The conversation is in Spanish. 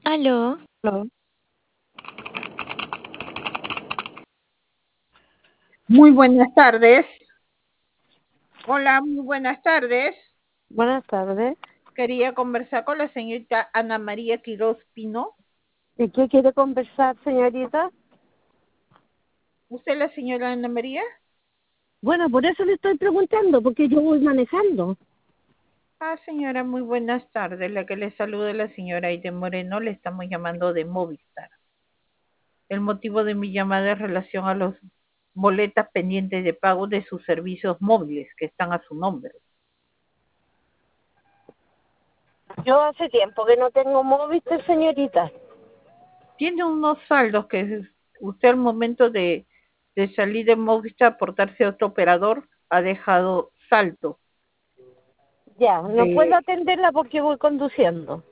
Aló, Hola. Muy buenas tardes. Hola, muy buenas tardes. Buenas tardes. Quería conversar con la señorita Ana María Quiroz Pino. ¿Y qué quiere conversar, señorita? ¿Usted es la señora Ana María? Bueno, por eso le estoy preguntando, porque yo voy manejando. Señora, muy buenas tardes. La que le saluda es la señora Aide Moreno. Le estamos llamando de Movistar. El motivo de mi llamada es en relación a los boletas pendientes de pago de sus servicios móviles que están a su nombre. Yo hace tiempo que no tengo móvil, señorita. Tiene unos saldos que usted al momento de salir de Movistar, aportarse a otro operador, ha dejado saldo Ya, no puedo de atenderla porque voy conduciendo.